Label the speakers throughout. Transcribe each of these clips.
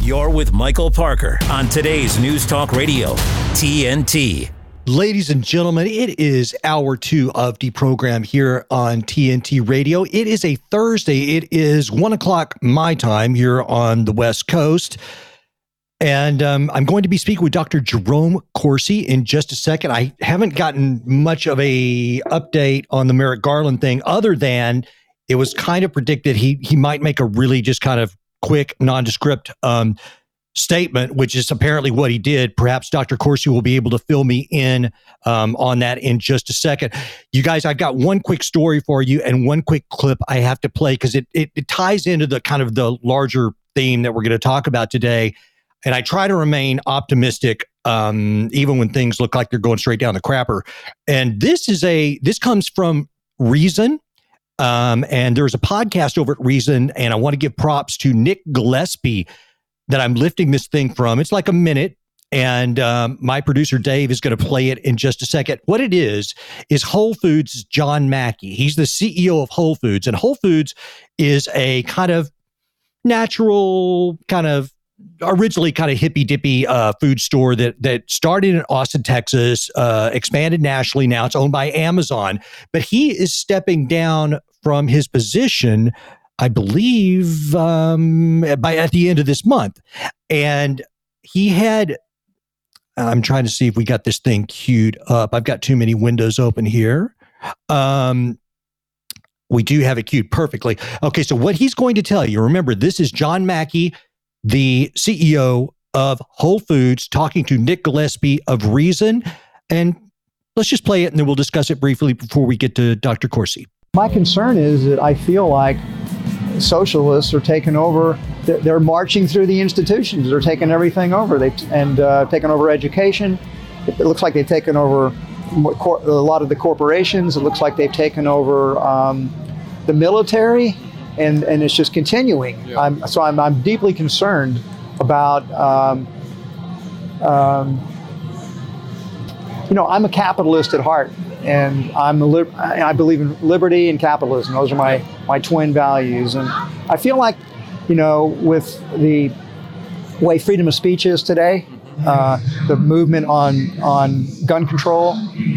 Speaker 1: You're with Michael Parker on today's News Talk Radio, TNT.
Speaker 2: Ladies and gentlemen, it is hour 2 of the program here on TNT Radio. It is a Thursday. It is 1 o'clock my time here on the West Coast. And I'm going to be speaking with Dr. Jerome Corsi in just a second. I haven't gotten much of a update on the Merrick Garland thing other than it was kind of predicted he might make a really just kind of quick, nondescript statement, which is apparently what he did. Perhaps Dr. Corsi will be able to fill me in on that in just a second. You guys, I've got one quick story for you and one quick clip I have to play because it ties into the kind of the larger theme that we're going to talk about today. And I try to remain optimistic even when things look like they're going straight down the crapper. And this comes from Reason. And there's a podcast over at Reason, and I want to give props to Nick Gillespie that I'm lifting this thing from. It's like a minute, and my producer Dave is going to play it in just a second. What it is Whole Foods' John Mackey. He's the CEO of Whole Foods, and Whole Foods is a kind of natural, kind of originally kind of hippy-dippy food store that started in Austin, Texas, expanded nationally. Now it's owned by Amazon, but he is stepping down from his position, I believe, at the end of this month. And he had, I'm trying to see if we got this thing queued up. I've got too many windows open here. We do have it queued perfectly. Okay, so what he's going to tell you, remember, this is John Mackey, the CEO of Whole Foods, talking to Nick Gillespie of Reason. And let's just play it and then we'll discuss it briefly before we get to Dr. Corsi.
Speaker 3: My concern is that I feel like socialists are taking over. They're marching through the institutions. They're taking everything over. Taking over education. It looks like they've taken over a lot of the corporations. It looks like they've taken over the military, and it's just continuing. Yeah. I'm deeply concerned about. I'm a capitalist at heart. And I believe in liberty and capitalism. Those are my twin values. And I feel like, with the way freedom of speech is today, the movement on gun control,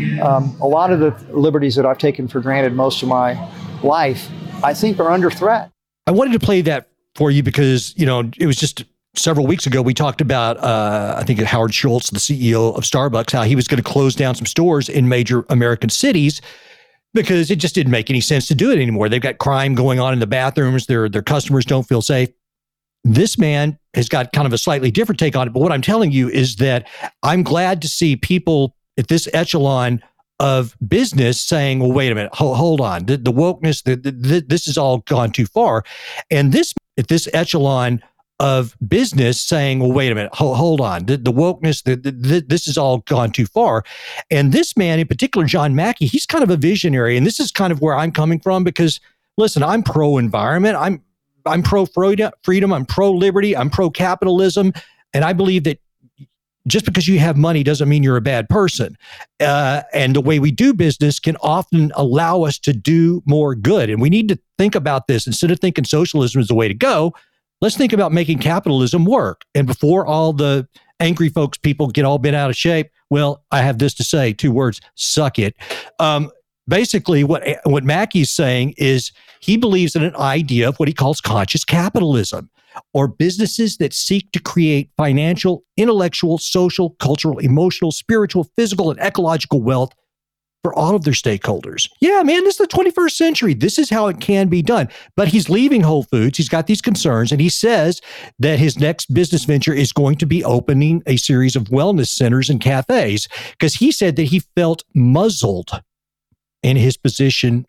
Speaker 3: a lot of the liberties that I've taken for granted most of my life, I think are under threat.
Speaker 2: I wanted to play that for you because, it was just several weeks ago, we talked about, I think Howard Schultz, the CEO of Starbucks, how he was going to close down some stores in major American cities because it just didn't make any sense to do it anymore. They've got crime going on in the bathrooms. Their customers don't feel safe. This man has got kind of a slightly different take on it. But what I'm telling you is that I'm glad to see people at this echelon of business saying, well, wait a minute, hold on. The wokeness, this has all gone too far. And at this echelon of business saying, well, wait a minute, hold on. The wokeness, this has all gone too far. And this man in particular, John Mackey, he's kind of a visionary. And this is kind of where I'm coming from because, listen, I'm pro-environment. I'm pro-freedom. I'm pro-liberty. I'm pro-capitalism. And I believe that just because you have money doesn't mean you're a bad person. And the way we do business can often allow us to do more good. And we need to think about this. Instead of thinking socialism is the way to go, let's think about making capitalism work. And before all the angry people get all bent out of shape, well, I have this to say, 2 words, suck it. Basically, what Mackey's saying is he believes in an idea of what he calls conscious capitalism, or businesses that seek to create financial, intellectual, social, cultural, emotional, spiritual, physical, and ecological wealth for all of their stakeholders. Yeah, man, this is the 21st century. This is how it can be done. But he's leaving Whole Foods. He's got these concerns, and he says that his next business venture is going to be opening a series of wellness centers and cafes because he said that he felt muzzled in his position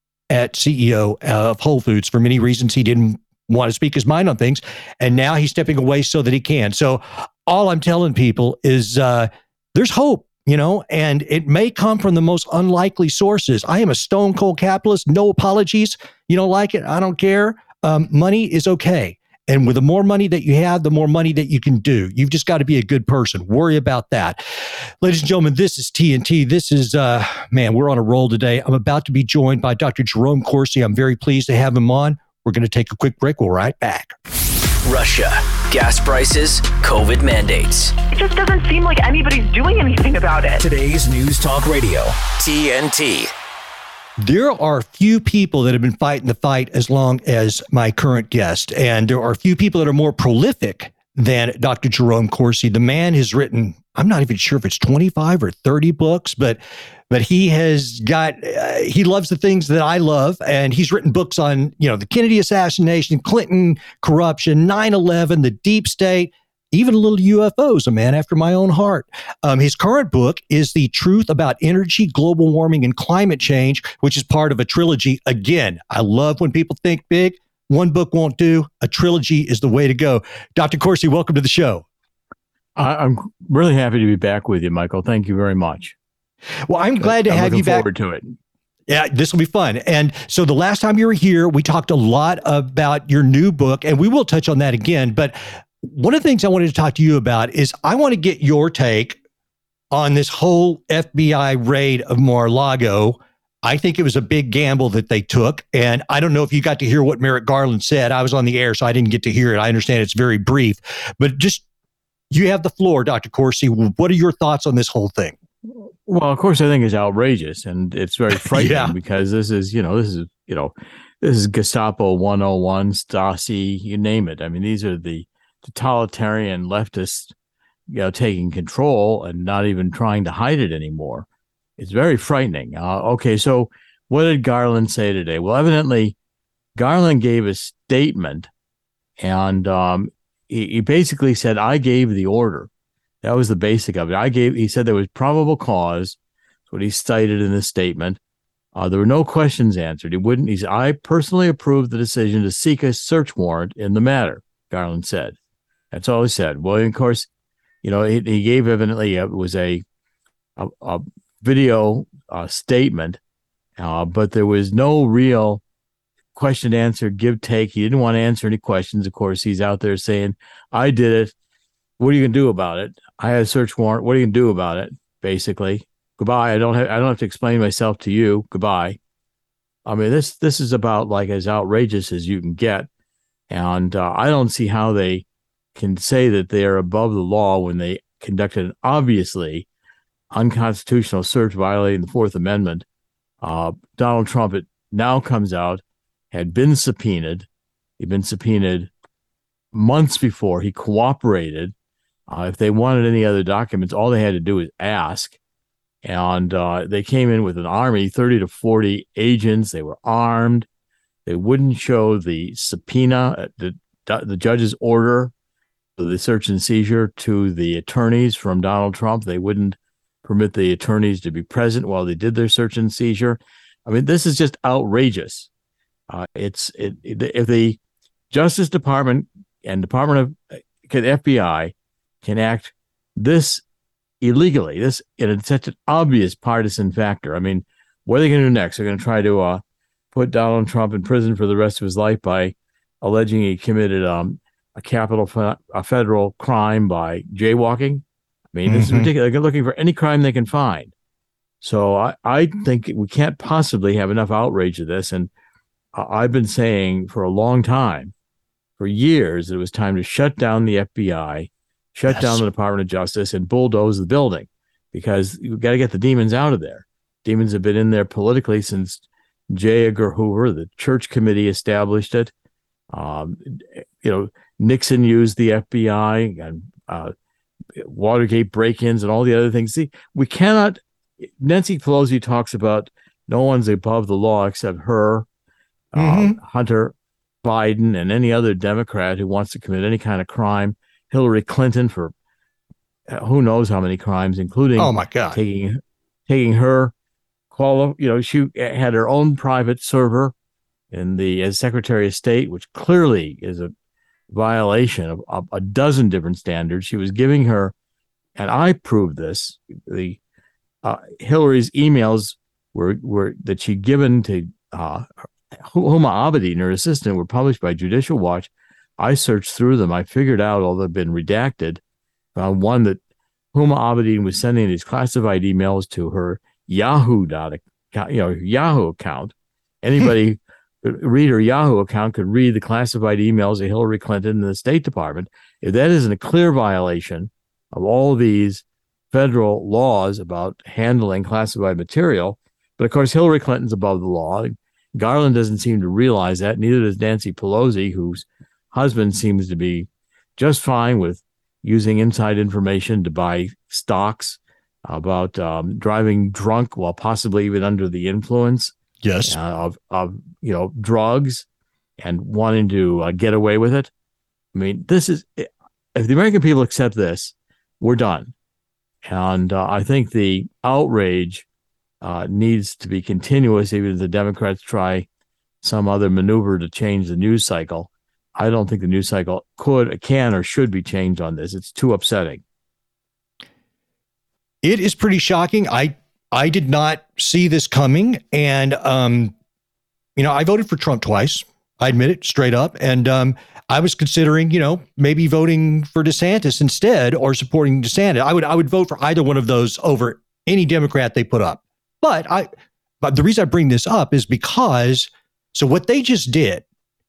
Speaker 2: at CEO of Whole Foods. For many reasons, he didn't want to speak his mind on things, and now he's stepping away so that he can. So all I'm telling people is there's hope. And it may come from the most unlikely sources. I am a stone cold capitalist. No apologies. You don't like it? I don't care. Money is okay. And with the more money that you have, the more money that you can do. You've just got to be a good person. Worry about that. Ladies and gentlemen, this is TNT. This is, we're on a roll today. I'm about to be joined by Dr. Jerome Corsi. I'm very pleased to have him on. We're going to take a quick break. We'll be right back.
Speaker 4: Russia, gas prices, COVID mandates.
Speaker 5: It just doesn't seem like anybody's doing anything about it.
Speaker 1: Today's News Talk Radio, TNT.
Speaker 2: There are few people that have been fighting the fight as long as my current guest, and there are few people that are more prolific than Dr. Jerome Corsi. The man has written, I'm not even sure if it's 25 or 30 books, but he has got, he loves the things that I love, and he's written books on, the Kennedy assassination, Clinton corruption, 9/11, the deep state, even a little UFOs, a man after my own heart. His current book is The Truth About Energy, Global Warming, and Climate Change, which is part of a trilogy. Again, I love when people think big. One book won't do. A trilogy is the way to go. Dr. Corsi, welcome to the show.
Speaker 6: I'm really happy to be back with you, Michael. Thank you very much.
Speaker 2: Well, I'm glad to have you back.
Speaker 6: Looking forward to it.
Speaker 2: Yeah, this will be fun. And so the last time you were here, we talked a lot about your new book, and we will touch on that again. But one of the things I wanted to talk to you about is I want to get your take on this whole FBI raid of Mar-a-Lago. I think it was a big gamble that they took. And I don't know if you got to hear what Merrick Garland said. I was on the air, so I didn't get to hear it. I understand it's very brief. But just, you have the floor, Dr. Corsi. What are your thoughts on this whole thing?
Speaker 6: Well, of course, I think it's outrageous, and it's very frightening because this is Gestapo 101, Stasi, you name it. I mean, these are the totalitarian leftists, taking control and not even trying to hide it anymore. It's very frightening. Okay, so what did Garland say today? Well, evidently, Garland gave a statement, and he basically said, "I gave the order." That was the basic of it. He said there was probable cause. That's what he cited in this statement. There were no questions answered. He said, "I personally approved the decision to seek a search warrant in the matter," Garland said. That's all he said. Well, of course, he gave evidently it was a video statement, but there was no real question, answer, give, take. He didn't want to answer any questions. Of course, he's out there saying, "I did it. What are you going to do about it? I had a search warrant. What are you going to do about it?" Basically, goodbye. I don't have to explain myself to you. Goodbye. I mean, this is about like as outrageous as you can get, and I don't see how they can say that they are above the law when they conducted an obviously unconstitutional search violating the Fourth Amendment. Donald Trump, it now comes out, had been subpoenaed. He'd been subpoenaed months before. He cooperated. If they wanted any other documents, all they had to do was ask. And they came in with an army, 30 to 40 agents. They were armed. They wouldn't show the subpoena, the judge's order, the search and seizure to the attorneys from Donald Trump. They wouldn't permit the attorneys to be present while they did their search and seizure. I mean, this is just outrageous. If the Justice Department and FBI can act this illegally, this in such an obvious partisan factor. I mean, what are they going to do next? They're going to try to put Donald Trump in prison for the rest of his life by alleging he committed a federal crime by jaywalking. I mean, this is ridiculous. They're looking for any crime they can find. So I think we can't possibly have enough outrage of this. And I've been saying for a long time, for years, it was time to shut down the FBI, shut down the Department of Justice, and bulldoze the building, because you've got to get the demons out of there. Demons have been in there politically since J. Edgar Hoover. The Church Committee established it. Nixon used the FBI, and Watergate break-ins and all the other things. See, we cannot. Nancy Pelosi talks about no one's above the law except her, Hunter Biden, and any other Democrat who wants to commit any kind of crime. Hillary Clinton for who knows how many crimes, including taking her call. She had her own private server as Secretary of State, which clearly is a violation of a dozen different standards. She was giving her, and I proved this, the Hillary's emails were that she'd given to Huma Abedin, her assistant, were published by Judicial Watch. I searched through them. I figured out, although they've been redacted, found one that Huma Abedin was sending these classified emails to her Yahoo account. Anybody read her Yahoo account could read the classified emails of Hillary Clinton and the State Department. If that isn't a clear violation of all these federal laws about handling classified material, but of course Hillary Clinton's above the law. Garland doesn't seem to realize that. Neither does Nancy Pelosi, whose husband seems to be just fine with using inside information to buy stocks about driving drunk while possibly even under the influence.
Speaker 2: Yes.
Speaker 6: Of drugs and wanting to get away with it. I mean, this is, if the American people accept this, we're done. And I think the outrage needs to be continuous, even if the Democrats try some other maneuver to change the news cycle. I don't think the news cycle can, or should be changed on this. It's too upsetting.
Speaker 2: It is pretty shocking. I did not see this coming. And, I voted for Trump twice. I admit it straight up. And I was considering, maybe voting for DeSantis instead, or supporting DeSantis. I would vote for either one of those over any Democrat they put up. But the reason I bring this up is because, so what they just did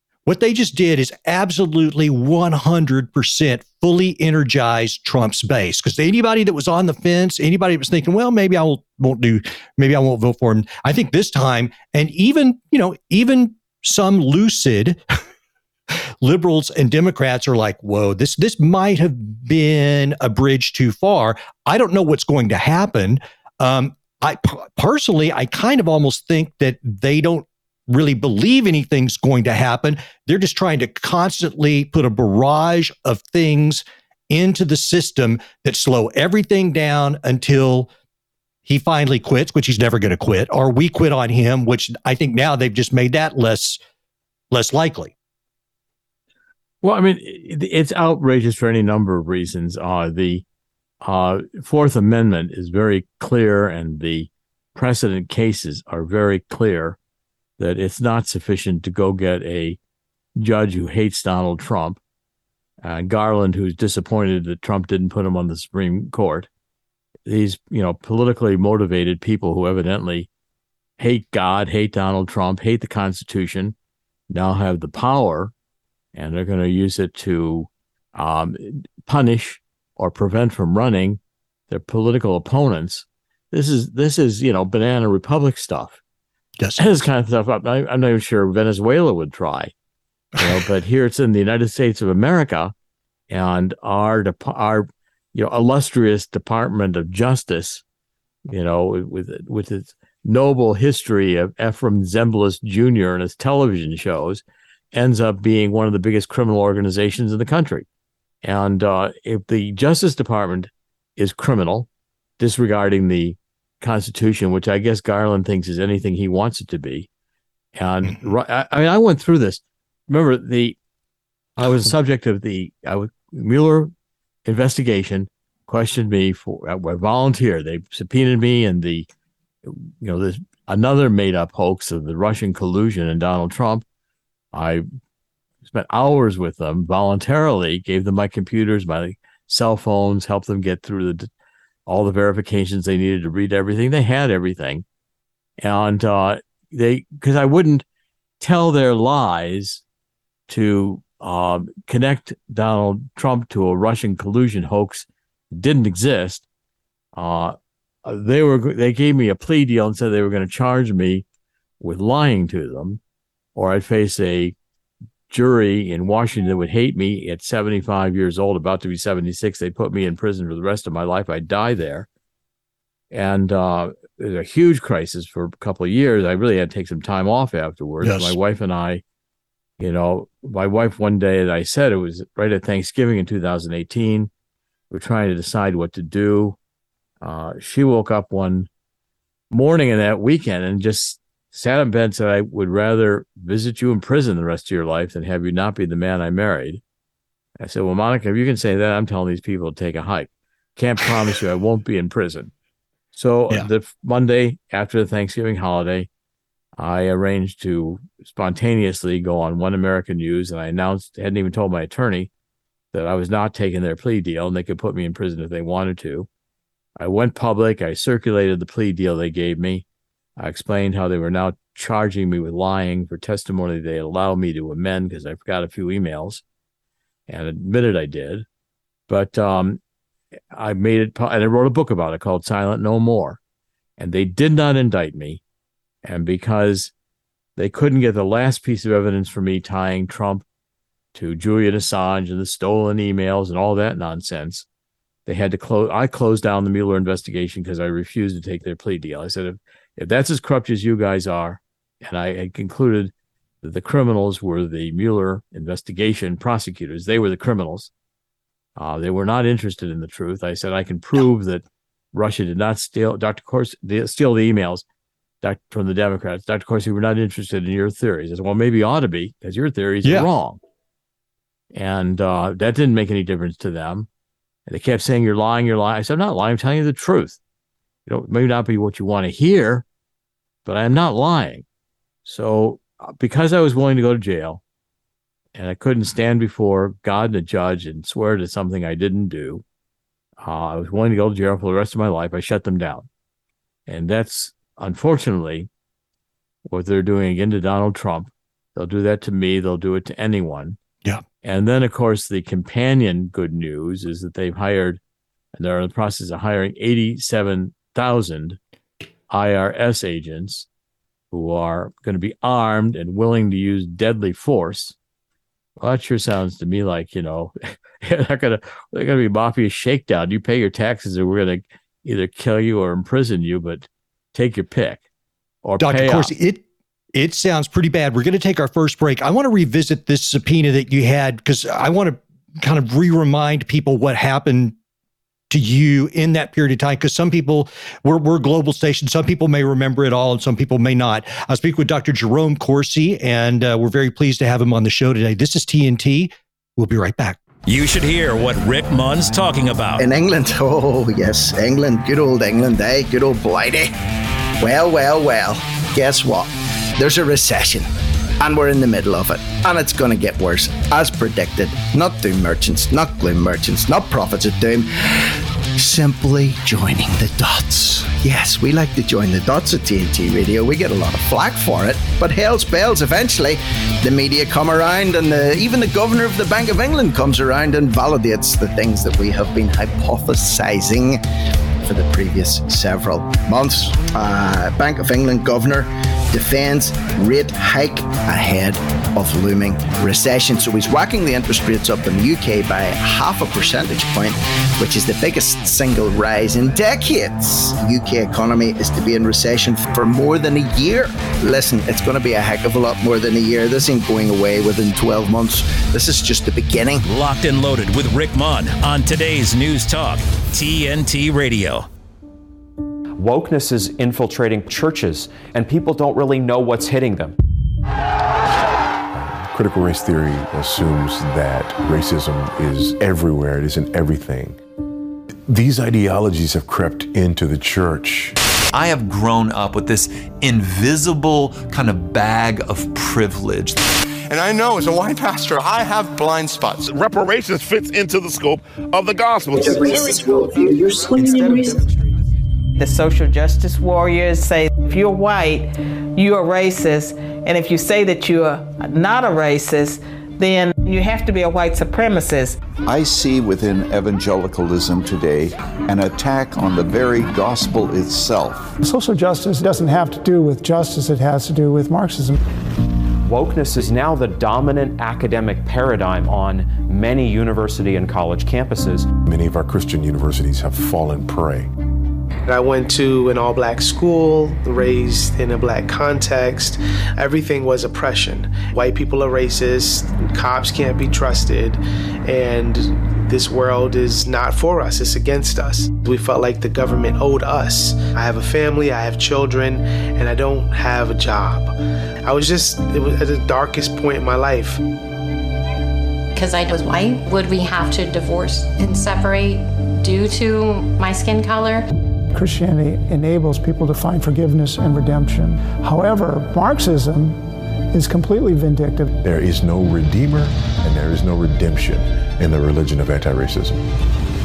Speaker 2: is absolutely 100% fully energized Trump's base. Because anybody that was on the fence, anybody that was thinking, well, maybe I won't vote for him. I think this time, and even some lucid liberals and Democrats are like, whoa, this might have been a bridge too far. I don't know what's going to happen. I personally kind of almost think that they don't really believe anything's going to happen. They're just trying to constantly put a barrage of things into the system that slow everything down until he finally quits, which he's never going to quit, or we quit on him, which I think now they've just made that less likely.
Speaker 6: Well, I mean, it's outrageous for any number of reasons. The Fourth Amendment is very clear, and the precedent cases are very clear that it's not sufficient to go get a judge who hates Donald Trump, Garland, who's disappointed that Trump didn't put him on the Supreme Court. These, politically motivated people who evidently hate God, hate Donald Trump, hate the Constitution, now have the power, and they're going to use it to punish or prevent from running their political opponents. This is banana republic stuff.
Speaker 2: Yes.
Speaker 6: This kind of stuff I'm not even sure Venezuela would try, but here it's in the United States of America, and our illustrious Department of Justice, with its noble history of Ephraim Zimbalist Jr. and his television shows, ends up being one of the biggest criminal organizations in the country. And if the Justice Department is criminal, disregarding the Constitution, which I guess Garland thinks is anything he wants it to be. And I went through this. Remember, I was subject of the Mueller investigation, questioned me for I volunteered. They subpoenaed me, and there's another made up hoax of the Russian collusion and Donald Trump. I spent hours with them voluntarily, gave them my computers, my cell phones, helped them get through all the verifications they needed to read everything. They had everything. And because I wouldn't tell their lies to connect Donald Trump to a Russian collusion hoax that didn't exist. They gave me a plea deal and said they were going to charge me with lying to them, or I'd face a jury in Washington that would hate me at 75 years old, about to be 76. They'd put me in prison for the rest of my life. I'd die there. And it was a huge crisis for a couple of years. I really had to take some time off afterwards.
Speaker 2: Yes.
Speaker 6: My wife and I, my wife one day, as I said, it was right at Thanksgiving in 2018. We're trying to decide what to do. She woke up one morning in that weekend and just sat in bed and said, I would rather visit you in prison the rest of your life than have you not be the man I married. I said, well, Monica, if you can say that, I'm telling these people to take a hike. Can't promise you I won't be in prison. So the Monday after the Thanksgiving holiday, I arranged to spontaneously go on One American News, and I hadn't even told my attorney that I was not taking their plea deal and they could put me in prison if they wanted to. I went public. I circulated the plea deal they gave me. I explained how they were now charging me with lying for testimony they allowed me to amend because I forgot a few emails and admitted I did. But I made it, and I wrote a book about it called Silent No More. And they did not indict me. And because they couldn't get the last piece of evidence for me tying Trump to Julian Assange and the stolen emails and all that nonsense, they had to close. I closed down the Mueller investigation because I refused to take their plea deal. I said, if that's as corrupt as you guys are, and I had concluded that the criminals were the Mueller investigation prosecutors, they were the criminals. They were not interested in the truth. I said, I can prove that Russia did not steal the emails from the Democrats. Dr. Corsi, we're not interested in your theories. I said, well, maybe you ought to be, because your theories are wrong. And that didn't make any difference to them. And they kept saying, you're lying. I said, I'm not lying. I'm telling you the truth. It may not be what you want to hear, but I'm not lying. So because I was willing to go to jail, and I couldn't stand before God and a judge and swear to something I didn't do, I was willing to go to jail for the rest of my life. I shut them down. And that's, unfortunately, what they're doing again to Donald Trump. They'll do that to me. They'll do it to anyone.
Speaker 2: Yeah.
Speaker 6: And then, of course, the companion good news is that they've hired, and they're in the process of hiring 87,000 IRS agents who are going to be armed and willing to use deadly force. Well, that sure sounds to me like, they're going to be mafia shakedown. You pay your taxes and we're going to either kill you or imprison you, but take your pick. Or
Speaker 2: Dr. Corsi, it sounds pretty bad. We're going to take our first break. I want to revisit this subpoena that you had because I want to kind of remind people what happened to you in that period of time, because some people, we're a global station. Some people may remember it all and some people may not. I speak with Dr. Jerome Corsi, and we're very pleased to have him on the show today. This is TNT. We'll be right back.
Speaker 1: You should hear what Rick Munn's talking about.
Speaker 7: In England, oh yes, England, good old England, eh? Good old Blighty. Well, guess what? There's a recession, and we're in the middle of it, and it's going to get worse, as predicted. Not doom merchants, not gloom merchants, not prophets of doom. Simply joining the dots. Yes, we like to join the dots at TNT Radio. We get a lot of flack for it, but hell's bells, eventually the media come around, and even the governor of the Bank of England comes around and validates the things that we have been hypothesizing for the previous several months. Bank of England governor defends rate hike ahead of looming recession. So he's whacking the interest rates up in the UK by 0.5 percentage point, which is the biggest single rise in decades. The UK economy is to be in recession for more than a year. Listen, it's going to be a heck of a lot more than a year. This ain't going away within 12 months. This is just the beginning.
Speaker 1: Locked and Loaded with Rick Munn on today's News Talk, TNT Radio.
Speaker 8: Wokeness is infiltrating churches, and people don't really know what's hitting them.
Speaker 9: Critical race theory assumes that racism is everywhere, it is in everything. These ideologies have crept into the church.
Speaker 10: I have grown up with this invisible kind of bag of privilege.
Speaker 11: And I know as a white pastor, I have blind spots. Reparations fits into the scope of the gospel.
Speaker 12: It's a racist worldview. You're swimming in racism.
Speaker 13: The social justice warriors say if you're white, you're a racist. And if you say that you're not a racist, then you have to be a white supremacist.
Speaker 14: I see within evangelicalism today an attack on the very gospel itself.
Speaker 15: Social justice doesn't have to do with justice, it has to do with Marxism.
Speaker 8: Wokeness is now the dominant academic paradigm on many university and college campuses.
Speaker 9: Many of our Christian universities have fallen prey.
Speaker 16: I went to an all-black school, raised in a black context. Everything was oppression. White people are racist, cops can't be trusted, and this world is not for us, it's against us. We felt like the government owed us. I have a family, I have children, and I don't have a job. It was at the darkest point in my life.
Speaker 17: Because I was white, would we have to divorce and separate due to my skin color?
Speaker 15: Christianity enables people to find forgiveness and redemption. However, Marxism is completely vindictive.
Speaker 9: There is no redeemer and there is no redemption in the religion of anti-racism.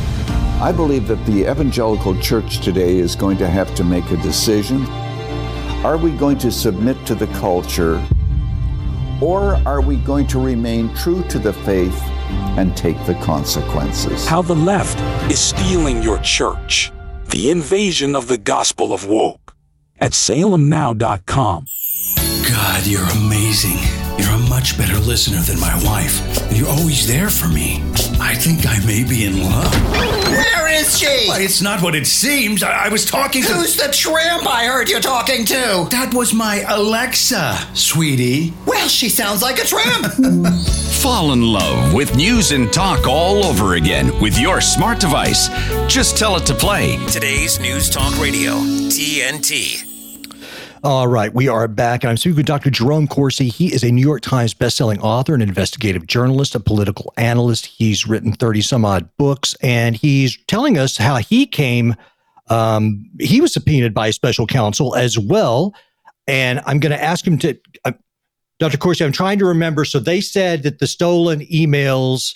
Speaker 14: I believe that the evangelical church today is going to have to make a decision. Are we going to submit to the culture, or are we going to remain true to the faith and take the consequences?
Speaker 18: How the left is stealing your church. The invasion of the gospel of woke at salemnow.com.
Speaker 19: God, you're amazing. You're a much better listener than my wife. You're always there for me. I think I may be in love.
Speaker 20: Where is she?
Speaker 19: Well, it's not what it seems. I was talking to...
Speaker 20: Who's the tramp I heard you talking to?
Speaker 19: That was my Alexa, sweetie.
Speaker 20: Well, she sounds like a tramp.
Speaker 21: Fall in love with news and talk all over again with your smart device. Just tell it to play.
Speaker 1: Today's News Talk Radio, TNT.
Speaker 2: All right, we are back, and I'm speaking with Dr. Jerome Corsi. He is a New York Times bestselling author, an investigative journalist, a political analyst. He's written 30-some-odd books, and he's telling us how he came, he was subpoenaed by a special counsel as well, and I'm going to ask him to, Dr. Corsi, I'm trying to remember, so they said that the stolen emails,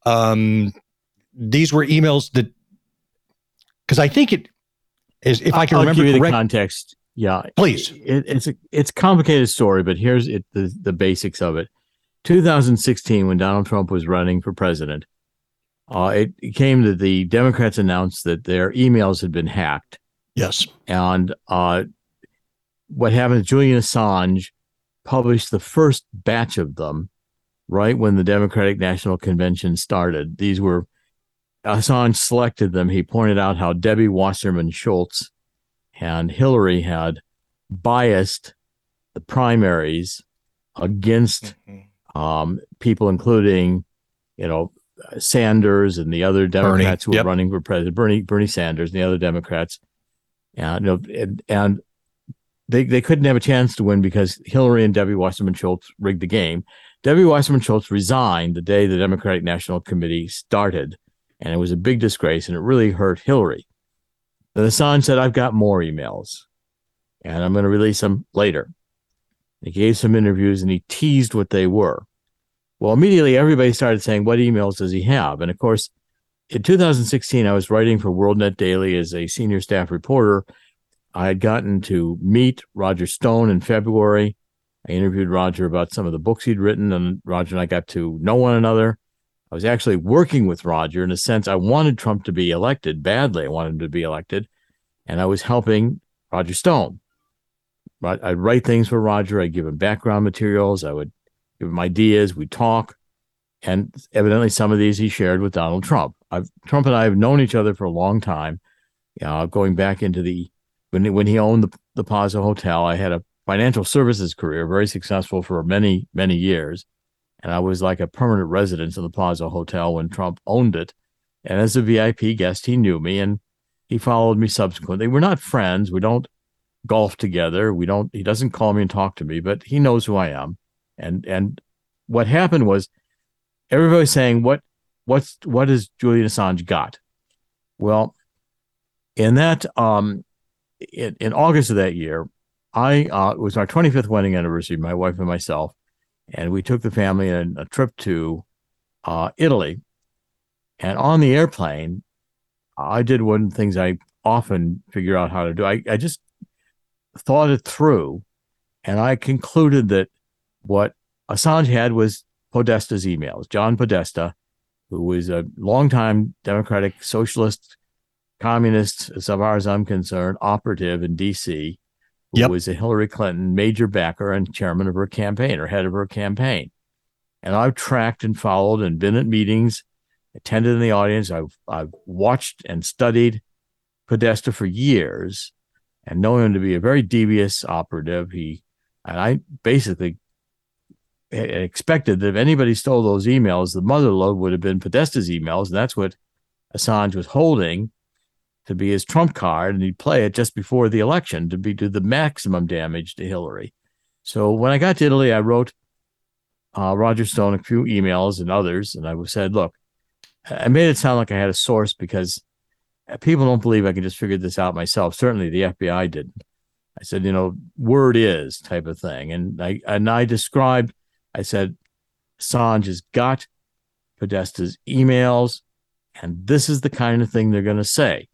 Speaker 2: these were emails that, because I think it is, if I can remember
Speaker 6: correctly.
Speaker 2: The
Speaker 6: context. Yeah,
Speaker 2: please.
Speaker 6: It's a complicated story, but here's the basics of it. 2016, when Donald Trump was running for president, it came that the Democrats announced that their emails had been hacked.
Speaker 2: Yes,
Speaker 6: and what happened? Julian Assange published the first batch of them right when the Democratic National Convention started. These were Assange selected them. He pointed out how Debbie Wasserman Schultz and Hillary had biased the primaries against people, including, Sanders and the other Democrats who were running for president, Bernie Sanders and the other Democrats, and they couldn't have a chance to win because Hillary and Debbie Wasserman Schultz rigged the game. Debbie Wasserman Schultz resigned the day the Democratic National Committee started, and it was a big disgrace, and it really hurt Hillary. Then Assange said, I've got more emails, and I'm going to release them later. He gave some interviews, and he teased what they were. Well, immediately everybody started saying, what emails does he have? And of course, in 2016, I was writing for WorldNet Daily as a senior staff reporter. I had gotten to meet Roger Stone in February. I interviewed Roger about some of the books he'd written, and Roger and I got to know one another. I was actually working with Roger in a sense. I wanted Trump to be elected badly. I wanted him to be elected, and I was helping Roger Stone. I'd write things for Roger. I'd give him background materials. I would give him ideas. We'd talk, and evidently some of these he shared with Donald Trump. Trump and I have known each other for a long time, going back into when he owned the Plaza Hotel. I had a financial services career, very successful for many, many years. And I was like a permanent resident in the Plaza Hotel when Trump owned it. And as a VIP guest, he knew me and he followed me subsequently. We're not friends. We don't golf together. He doesn't call me and talk to me, but he knows who I am. And what happened was everybody was saying, what has Julian Assange got? Well, in that, in August of that year, it was our 25th wedding anniversary, my wife and myself. And we took the family on a trip to Italy. And on the airplane, I did one of the things I often figure out how to do. I just thought it through, and I concluded that what Assange had was Podesta's emails. John Podesta, who was a longtime Democratic Socialist, Communist, as far as I'm concerned, operative in D.C., who was a Hillary Clinton major backer and chairman of her campaign, or head of her campaign. And I've tracked and followed and been at meetings, attended in the audience. I've watched and studied Podesta for years and know him to be a very devious operative. And I basically expected that if anybody stole those emails, the mother lode would have been Podesta's emails. And that's what Assange was holding to be his trump card, and he'd play it just before the election to do the maximum damage to Hillary. So when I got to Italy, I wrote Roger Stone a few emails and others, and I said, look, I made it sound like I had a source because people don't believe I can just figure this out myself. Certainly the FBI didn't. I said, word is type of thing. And I described, I said, Assange has got Podesta's emails, and this is the kind of thing they're going to say.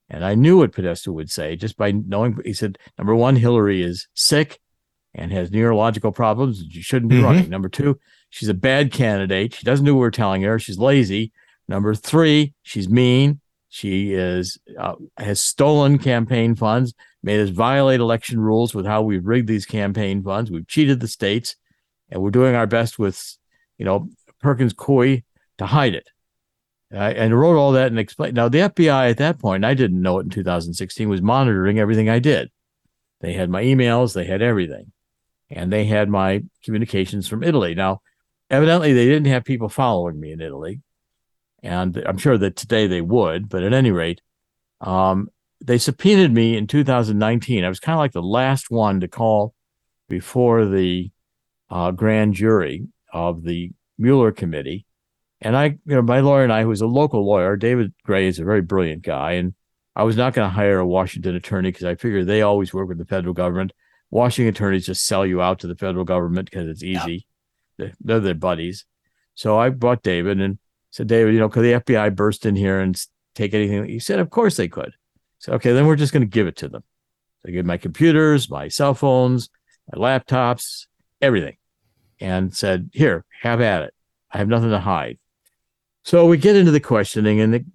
Speaker 6: And I knew what Podesta would say just by knowing. He said, number one, Hillary is sick and has neurological problems. She shouldn't be running. Number two, she's a bad candidate. She doesn't do what we're telling her. She's lazy. Number three, she's mean. She has stolen campaign funds, made us violate election rules with how we've rigged these campaign funds. We've cheated the states, and we're doing our best with, Perkins Coie to hide it. And wrote all that and explained. Now, the FBI at that point, I didn't know it in 2016, was monitoring everything I did. They had my emails, they had everything, and they had my communications from Italy. Now, evidently, they didn't have people following me in Italy, and I'm sure that today they would. But at any rate, they subpoenaed me in 2019. I was kind of like the last one to call before the grand jury of the Mueller committee. And my lawyer and I, who was a local lawyer, David Gray is a very brilliant guy, and I was not going to hire a Washington attorney because I figured they always work with the federal government. Washington attorneys just sell you out to the federal government because it's easy. Yeah. They're their buddies. So I brought David and said, David, could the FBI burst in here and take anything? He said, of course they could. So, okay, then we're just going to give it to them. So I gave my computers, my cell phones, my laptops, everything, and said, here, have at it. I have nothing to hide. So we get into the questioning, and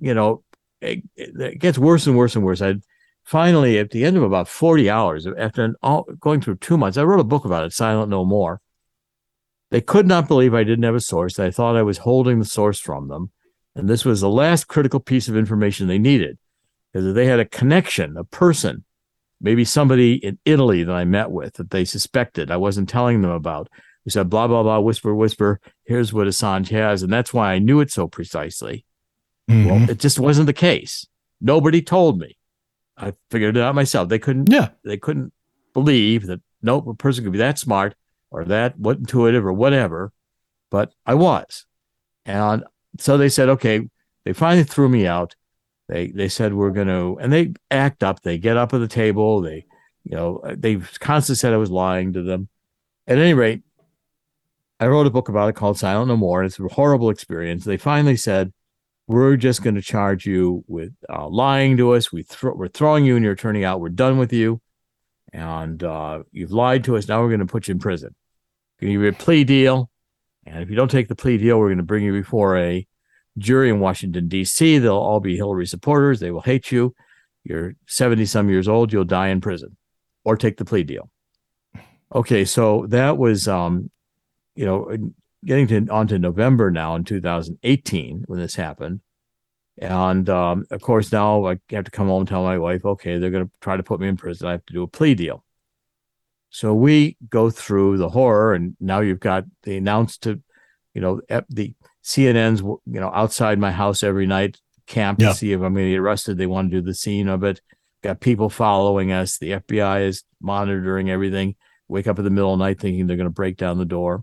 Speaker 6: it gets worse and worse and worse. I finally, at the end of about 40 hours, after going through 2 months, I wrote a book about it, Silent No More. They could not believe I didn't have a source. They thought I was holding the source from them, and this was the last critical piece of information they needed, because if they had a connection, a person, maybe somebody in Italy that I met with that they suspected I wasn't telling them about, who said, blah, blah, blah, whisper, whisper, here's what Assange has. And that's why I knew it so precisely. Well, it just wasn't the case. Nobody told me. I figured it out myself. They couldn't believe that, nope, a person could be that smart or that intuitive or whatever, but I was. And so they said, okay, they finally threw me out. They said, we're going to, and they act up. They get up at the table. They constantly said I was lying to them. At any rate, I wrote a book about it called Silent No More. It's a horrible experience. They finally said, we're just going to charge you with lying to us. We're throwing you and your attorney out. We're done with you. And you've lied to us. Now we're going to put you in prison. We're going to give you a plea deal. And if you don't take the plea deal, we're going to bring you before a jury in Washington, D.C. They'll all be Hillary supporters. They will hate you. You're 70-some years old. You'll die in prison. Or take the plea deal. Okay, so that was... getting onto November now in 2018 when this happened. And of course, now I have to come home and tell my wife, okay, they're going to try to put me in prison. I have to do a plea deal. So we go through the horror, and now they announced to, the CNN's, outside my house every night, camp to see if I'm going to get arrested. They want to do the scene of it. Got people following us. The FBI is monitoring everything. Wake up in the middle of the night thinking they're going to break down the door.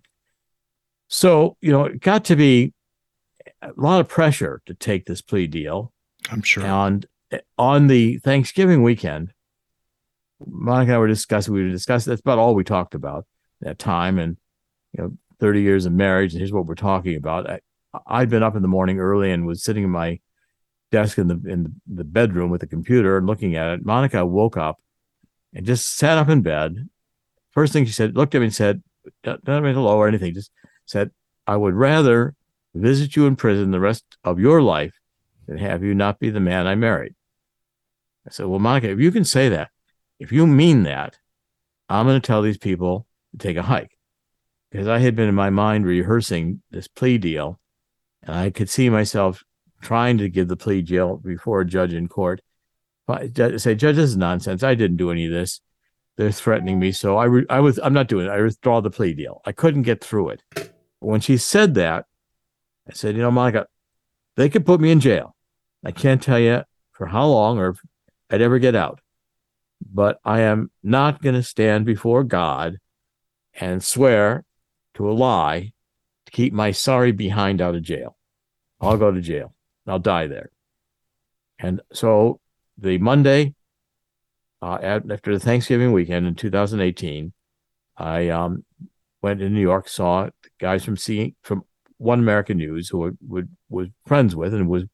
Speaker 6: So, it got to be a lot of pressure to take this plea deal.
Speaker 2: I'm sure.
Speaker 6: And on the Thanksgiving weekend, Monica and I were discussing, that's about all we talked about that time. And, 30 years of marriage, and here's what we're talking about. I'd been up in the morning early and was sitting at my desk in the bedroom with the computer and looking at it. Monica woke up and just sat up in bed. First thing she said, looked at me and said, not hello or anything, just said, I would rather visit you in prison the rest of your life than have you not be the man I married. I said, well, Monica, if you can say that, if you mean that, I'm going to tell these people to take a hike. Because I had been in my mind rehearsing this plea deal, and I could see myself trying to give the plea deal before a judge in court. I say, Judge, this is nonsense. I didn't do any of this. They're threatening me. So I'm not doing it. I withdraw the plea deal. I couldn't get through it. When she said that, I said, Monica, they could put me in jail. I can't tell you for how long or if I'd ever get out. But I am not going to stand before God and swear to a lie to keep my sorry behind out of jail. I'll go to jail. I'll die there. And so the Monday, after the Thanksgiving weekend in 2018, I went to New York, saw guys from One American News who was friends with and was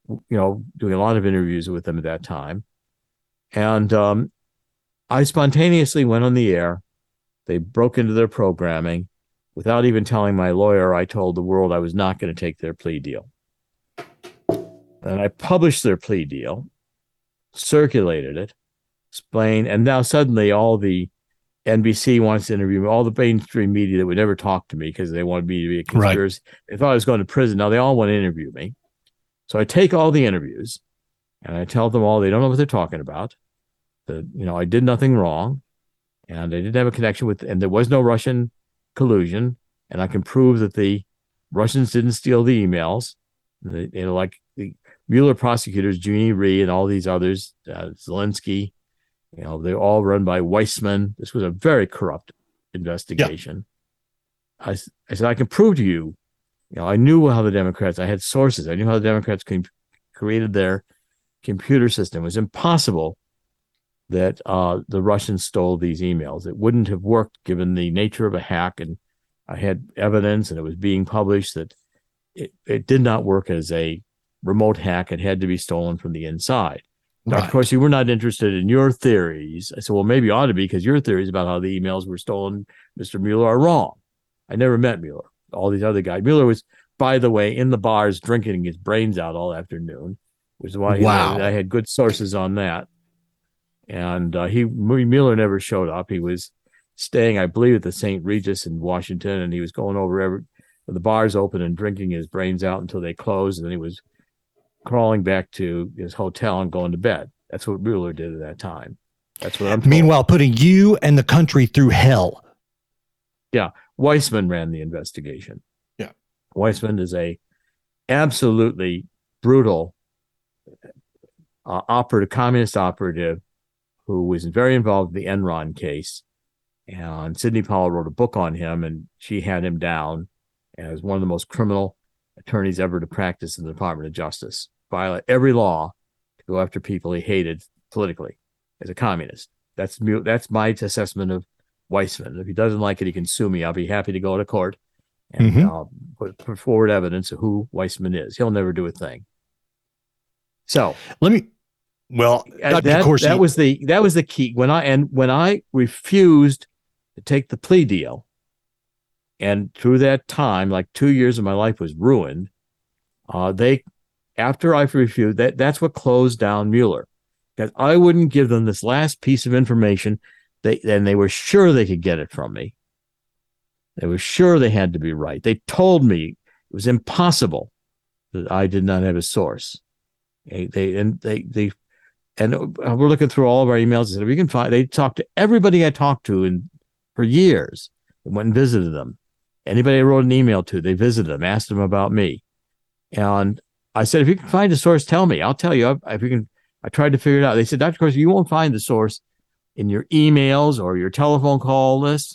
Speaker 6: doing a lot of interviews with them at that time. And I spontaneously went on the air. They broke into their programming. Without even telling my lawyer, I told the world I was not going to take their plea deal. And I published their plea deal, circulated it, explained, and now suddenly all the NBC wants to interview me, all the mainstream media that would never talk to me because they wanted me to be a conspiracy. Right. They thought I was going to prison. Now they all want to interview me. So I take all the interviews and I tell them all they don't know what they're talking about. That, I did nothing wrong and I didn't have a connection with, and there was no Russian collusion. And I can prove that the Russians didn't steal the emails. Like the Mueller prosecutors, Jeannie Rhee and all these others, Zelensky, they're all run by Weissman. This was a very corrupt investigation. Yeah. I said, I can prove to you, I knew how the Democrats, I had sources. I knew how the Democrats created their computer system. It was impossible that the Russians stole these emails. It wouldn't have worked given the nature of a hack. And I had evidence and it was being published that it did not work as a remote hack. It had to be stolen from the inside. Right. Dr. Corsi, we're not interested in your theories. I said, well, maybe you ought to be, because your theories about how the emails were stolen, Mr. Mueller, are wrong. I never met Mueller. All these other guys. Mueller was, by the way, in the bars drinking his brains out all afternoon, which is why I had good sources on that. And Mueller never showed up. He was staying, I believe, at the St. Regis in Washington, and he was going over the bars open and drinking his brains out until they closed, and then he was crawling back to his hotel and going to bed. That's what Mueller did at that time. That's what I'm told.
Speaker 2: Meanwhile, putting you and the country through hell.
Speaker 6: Yeah. Weissman ran the investigation.
Speaker 2: Yeah.
Speaker 6: Weissman is a absolutely brutal communist operative who was very involved in the Enron case. And Sidney Powell wrote a book on him, and she had him down as one of the most criminal attorneys ever to practice in the Department of Justice. Violate every law to go after people he hated politically as a communist. That's my assessment of Weissman. If he doesn't like it, he can sue me. I'll be happy to go to court and put forward evidence of who Weissman is. He'll never do a thing. So
Speaker 2: that
Speaker 6: was the key. When I refused to take the plea deal, and through that time, like 2 years of my life was ruined. After I refused, that's what closed down Mueller, because I wouldn't give them this last piece of information. They were sure they could get it from me. They were sure they had to be right. They told me it was impossible that I did not have a source. And we're looking through all of our emails. And said, we can find. They talked to everybody I talked to for years. And went and visited them. Anybody I wrote an email to, they visited them, asked them about me. And I said, if you can find a source, tell me. I'll tell you. If you can, I tried to figure it out. They said, Dr. Corsi, you won't find the source in your emails or your telephone call list.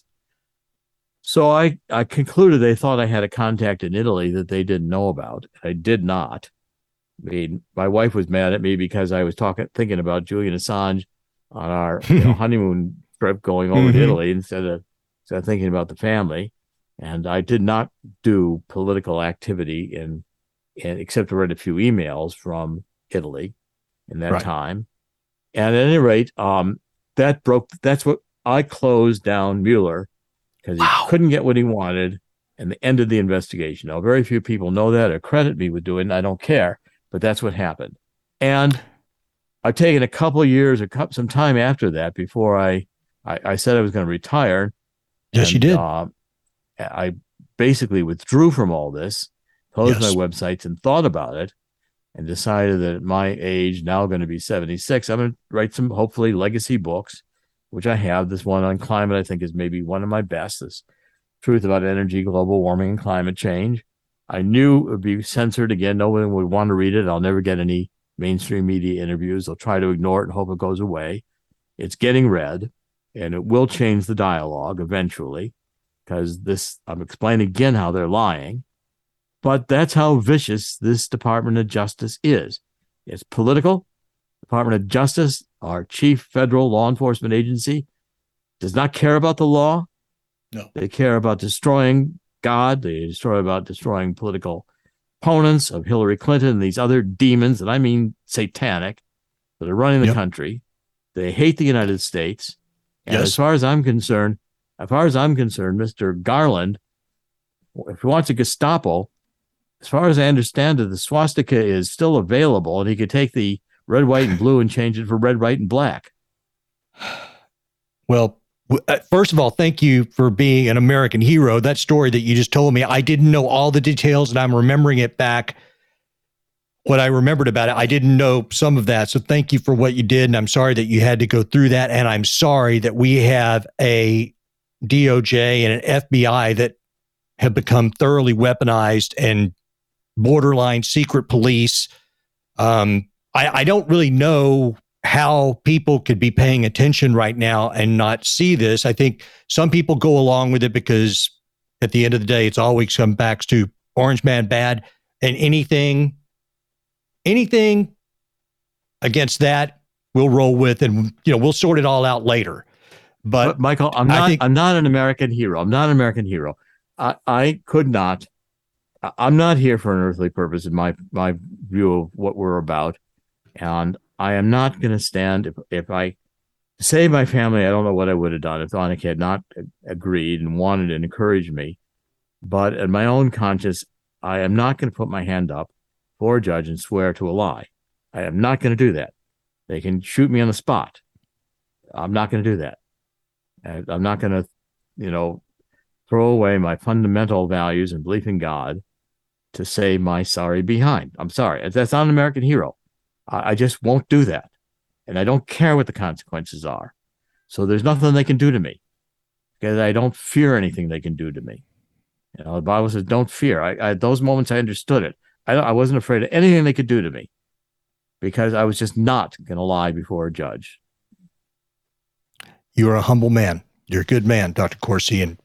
Speaker 6: So I concluded they thought I had a contact in Italy that they didn't know about. I did not. I mean, my wife was mad at me because I was thinking about Julian Assange on our honeymoon trip going over to Italy instead of thinking about the family. And I did not do political activity except to write a few emails from Italy in that time. And at any rate, that's what I closed down Mueller, because he couldn't get what he wanted, and the end of the investigation. Now, very few people know that or credit me with doing it, and I don't care, but that's what happened. And I've taken a couple of years or some time after that before I said I was going to retire.
Speaker 2: Yes, you did.
Speaker 6: I basically withdrew from all this, closed my websites, and thought about it, and decided that at my age, now going to be 76, I'm going to write some, hopefully, legacy books, which I have. This one on climate, I think, is maybe one of my best. This Truth About Energy, Global Warming, and Climate Change. I knew it would be censored again. No one would want to read it. I'll never get any mainstream media interviews. They'll try to ignore it and hope it goes away. It's getting read, and it will change the dialogue eventually, because I'm explaining again how they're lying. But that's how vicious this Department of Justice is. It's political. Department of Justice, our chief federal law enforcement agency, does not care about the law. No. They care about destroying God. They care about destroying political proponents of Hillary Clinton and these other demons, and I mean satanic, that are running the country. They hate the United States. And as far as I'm concerned, Mr. Garland, if he wants a Gestapo, as far as I understand it, the swastika is still available, and he could take the red, white, and blue and change it for red, white, and black.
Speaker 2: Well, first of all, thank you for being an American hero. That story that you just told me, I didn't know all the details, and I'm remembering it back. What I remembered about it, I didn't know some of that. So thank you for what you did, and I'm sorry that you had to go through that, and I'm sorry that we have a DOJ and an FBI that have become thoroughly weaponized and borderline secret police. I don't really know how people could be paying attention right now and not see this. I think some people go along with it because at the end of the day, it's always come back to Orange Man bad, and anything against that we'll roll with, and we'll sort it all out later. But
Speaker 6: Michael, I'm not an American hero. I'm not an American hero. I could not. I'm not here for an earthly purpose in my view of what we're about. And I am not going to stand if I save my family. I don't know what I would have done if Annika had not agreed and wanted and encouraged me. But at my own conscience, I am not going to put my hand up for a judge and swear to a lie. I am not going to do that. They can shoot me on the spot. I'm not going to do that. I'm not going to, throw away my fundamental values and belief in God to say my sorry behind. I'm sorry. That's not an American hero. I just won't do that. And I don't care what the consequences are. So there's nothing they can do to me because I don't fear anything they can do to me. The Bible says, don't fear. At those moments, I understood it. I wasn't afraid of anything they could do to me because I was just not going to lie before a judge.
Speaker 2: You are a humble man. You're a good man, Dr. Corsi. And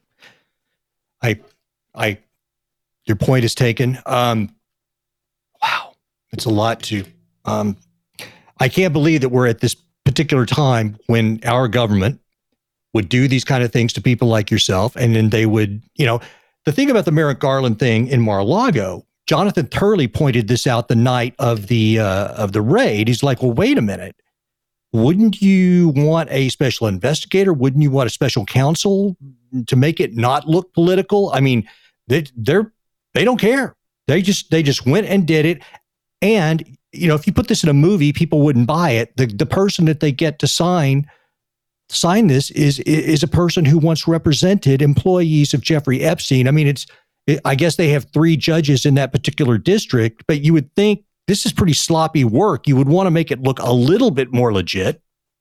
Speaker 2: your point is taken. Wow. It's a lot to, I can't believe that we're at this particular time when our government would do these kind of things to people like yourself. And then they would, the thing about the Merrick Garland thing in Mar-a-Lago, Jonathan Turley pointed this out the night of the raid. He's like, well, wait a minute. Wouldn't you want a special investigator? Wouldn't you want a special counsel to make it not look political? I mean, they don't care. They just went and did it. And, if you put this in a movie, people wouldn't buy it. The person that they get to sign this is a person who once represented employees of Jeffrey Epstein. I mean, I guess they have 3 judges in that particular district, but you would think this is pretty sloppy work. You would want to make it look a little bit more legit.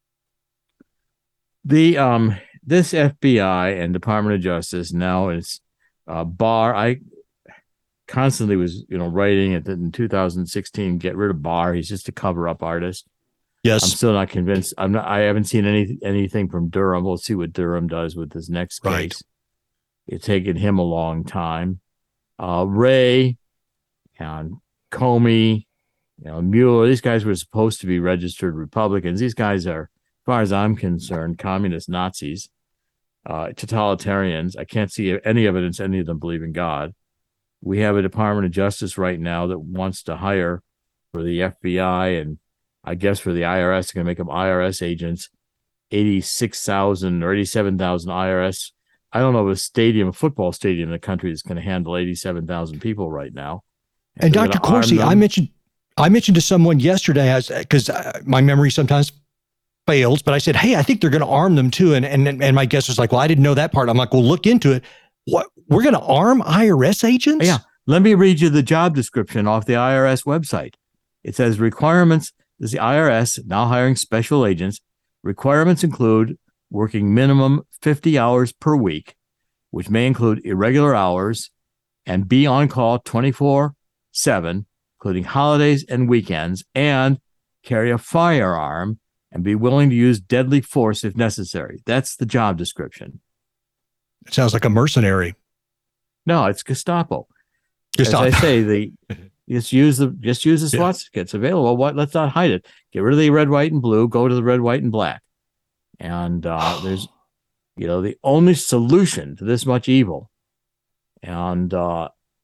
Speaker 2: This FBI and Department of Justice now is Barr. I constantly was, writing it in 2016, get rid of Barr. He's just a cover-up artist. Yes. I'm still not convinced. I haven't seen anything from Durham. We'll see what Durham does with this next case. Right. It's taken him a long time. Ray and Comey, Mueller, these guys were supposed to be registered Republicans. These guys are, as far as I'm concerned, communist Nazis, totalitarians. I can't see any evidence any of them believe in God. We have a Department of Justice right now that wants to hire for the FBI and I guess for the IRS, they're going to make them IRS agents, 86,000 or 87,000 IRS. I don't know if a football stadium in the country is going to handle 87,000 people right now. And Dr. Corsi, I mentioned to someone yesterday, because my memory sometimes fails, but I said, hey, I think they're going to arm them too. And my guest was like, well, I didn't know that part. I'm like, well, look into it. What? We're going to arm IRS agents? Yeah. Let me read you the job description off the IRS website. It says requirements. This is the IRS now hiring special agents. Requirements include working minimum 50 hours per week, which may include irregular hours, and be on call 24/7, including holidays and weekends, and carry a firearm and be willing to use deadly force if necessary. That's the job description. It sounds like a mercenary. No, it's Gestapo. As I say, just use the swastika. It's available. Let's not hide it. Get rid of the red, white, and blue. Go to the red, white, and black. And there's, the only solution to this much evil. And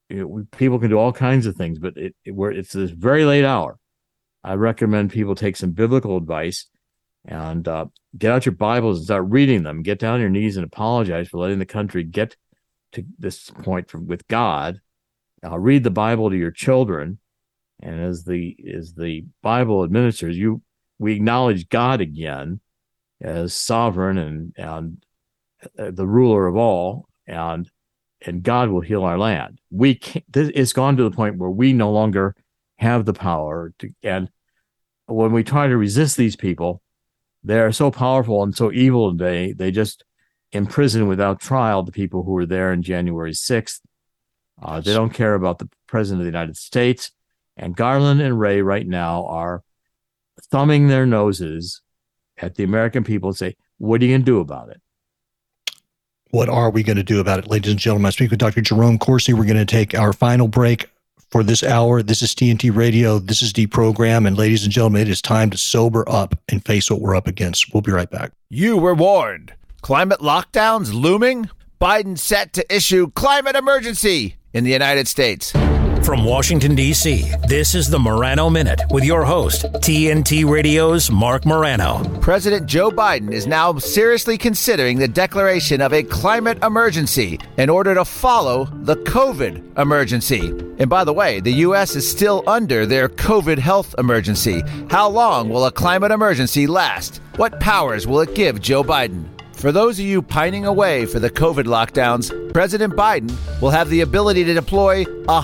Speaker 6: people can do all kinds of things, but it's this very late hour. I recommend people take some biblical advice and get out your Bibles and start reading them. Get down on your knees and apologize for letting the country get to this point with God. Read the Bible to your children, and as the Bible administers, we acknowledge God again as sovereign and the ruler of all, and God will heal our land. It's gone to the point where we no longer have the power to, and when we try to resist these people, they're so powerful and so evil today, they just imprison without trial the people who were there on January 6th. They don't care about the President of the United States. And Garland and Ray right now are thumbing their noses at the American people and say, what are you going to do about it?
Speaker 2: What are we going to do about it, ladies and gentlemen? I speak with Dr. Jerome Corsi. We're going to take our final break for this hour. This is TNT Radio. This is Deprogram. And ladies and gentlemen, it is time to sober up and face what we're up against. We'll be right back.
Speaker 3: You were warned. Climate lockdowns looming? Biden set to issue climate emergency in the United States.
Speaker 1: From Washington, D.C., this is the Morano Minute with your host, TNT Radio's Mark Morano.
Speaker 3: President Joe Biden is now seriously considering the declaration of a climate emergency in order to follow the COVID emergency. And by the way, the U.S. is still under their COVID health emergency. How long will a climate emergency last? What powers will it give Joe Biden? For those of you pining away for the COVID lockdowns, President Biden will have the ability to deploy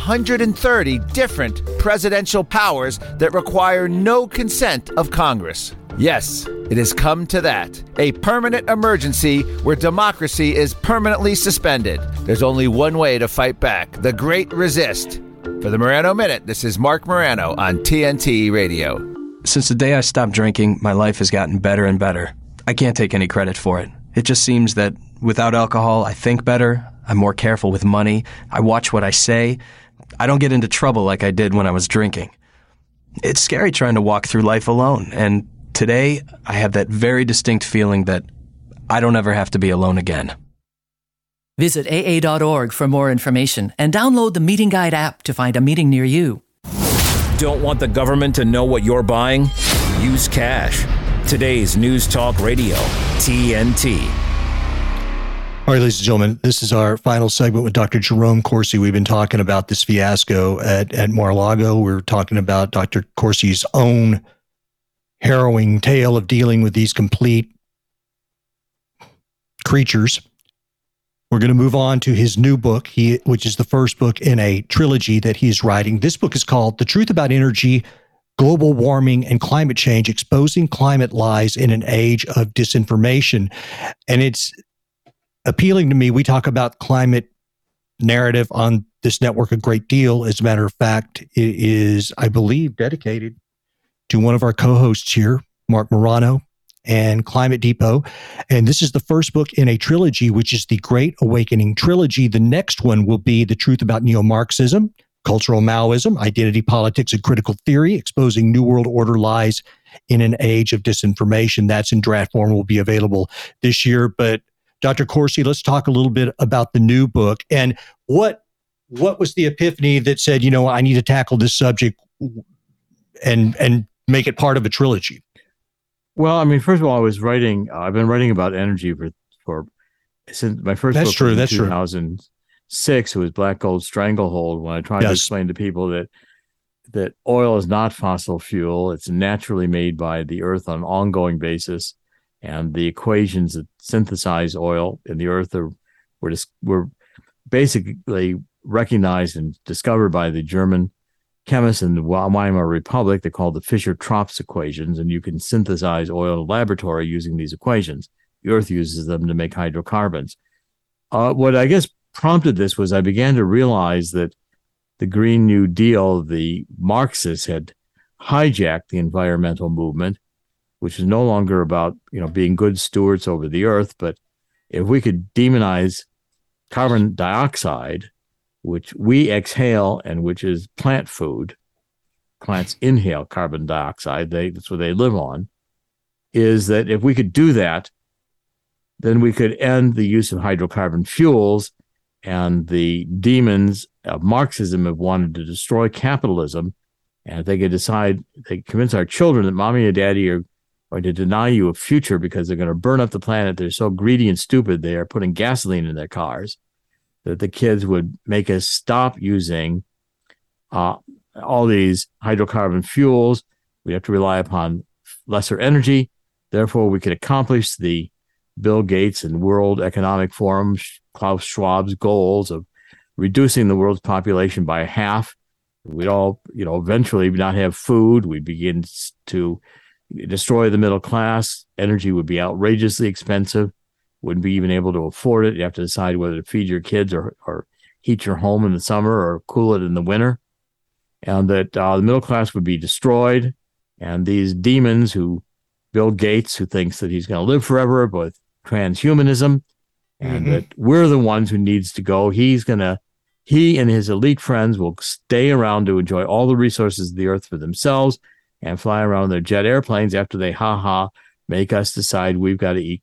Speaker 3: 130 different presidential powers that require no consent of Congress. Yes, it has come to that. A permanent emergency where democracy is permanently suspended. There's only one way to fight back: the great resist. For the Morano Minute, this is Mark Morano on TNT Radio.
Speaker 22: Since the day I stopped drinking, my life has gotten better and better. I can't take any credit for it. It just seems that without alcohol, I think better, I'm more careful with money, I watch what I say, I don't get into trouble like I did when I was drinking. It's scary trying to walk through life alone, and today I have that very distinct feeling that I don't ever have to be alone again.
Speaker 23: Visit AA.org for more information and download the Meeting Guide app to find a meeting near you.
Speaker 1: Don't want the government to know what you're buying? Use cash. Today's News Talk Radio, TNT.
Speaker 2: All right, ladies and gentlemen, this is our final segment with Dr. Jerome Corsi. We've been talking about this fiasco at Mar-a-Lago. We're talking about Dr. Corsi's own harrowing tale of dealing with these complete creatures. We're going to move on to his new book, which is the first book in a trilogy that he is writing. This book is called The Truth About Energy, Global Warming and Climate Change, Exposing Climate Lies in an Age of Disinformation. And it's appealing to me. We talk about climate narrative on this network a great deal. As a matter of fact, it is, I believe, dedicated to one of our co-hosts here, Mark Morano, and Climate Depot. And this is the first book in a trilogy, which is the Great Awakening Trilogy. The next one will be The Truth About Neo-Marxism, Cultural Maoism, Identity Politics and Critical Theory, Exposing New World Order Lies in an Age of Disinformation. That's in draft form, will be available this year. But Dr. Corsi, let's talk a little bit about the new book. And what was the epiphany that said, I need to tackle this subject and make it part of a trilogy?
Speaker 6: Well, I mean, first of all, I've been writing about energy for since my first book was in 2006. It was Black Gold Stranglehold, when I tried to explain to people that oil is not fossil fuel. It's naturally made by the earth on an ongoing basis. And the equations that synthesize oil in the earth were basically recognized and discovered by the German chemists in the Weimar Republic. They're called the Fischer-Tropsch equations, and you can synthesize oil in a laboratory using these equations. The earth uses them to make hydrocarbons. What I guess prompted this was I began to realize that the Green New Deal, the Marxists had hijacked the environmental movement, which is no longer about, being good stewards over the earth. But if we could demonize carbon dioxide, which we exhale and which is plant food, plants inhale carbon dioxide, that's what they live on, is that if we could do that, then we could end the use of hydrocarbon fuels and the demons of Marxism have wanted to destroy capitalism. And if they could decide, they convince our children that mommy and daddy are going to deny you a future because they're going to burn up the planet. They're so greedy and stupid, they are putting gasoline in their cars, that the kids would make us stop using all these hydrocarbon fuels. We have to rely upon lesser energy. Therefore, we could accomplish the Bill Gates and World Economic Forum, Klaus Schwab's goals of reducing the world's population by half. We'd all, eventually not have food. We'd begin to destroy the middle class. Energy would be outrageously expensive. Wouldn't be even able to afford it. You have to decide whether to feed your kids or heat your home in the summer or cool it in the winter. And that the middle class would be destroyed. And these demons Bill Gates, who thinks that he's going to live forever with transhumanism, and that we're the ones who needs to go. He and his elite friends will stay around to enjoy all the resources of the earth for themselves and fly around their jet airplanes after they make us decide we've got to eat